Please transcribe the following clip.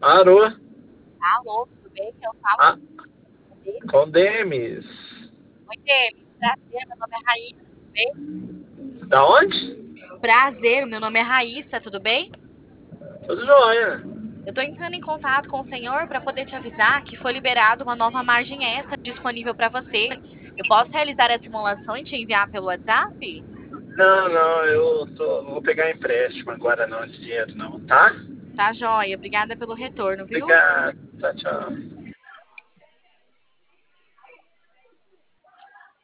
Alô? Alô, tudo bem? Eu falo Ah, com Demis. com Demis. Oi, Demis. Prazer, meu nome é Raíssa, tudo bem? Da onde? Prazer, meu nome é Raíssa, tudo bem? Tudo jóia. Eu tô entrando em contato com o senhor para poder te avisar que foi liberado uma nova margem extra disponível para você. Eu posso realizar a simulação e te enviar pelo WhatsApp? Não, vou pegar empréstimo agora não, de dinheiro não, tá? Tá, joia. Obrigada pelo retorno, viu? Obrigado. Tchau, tchau.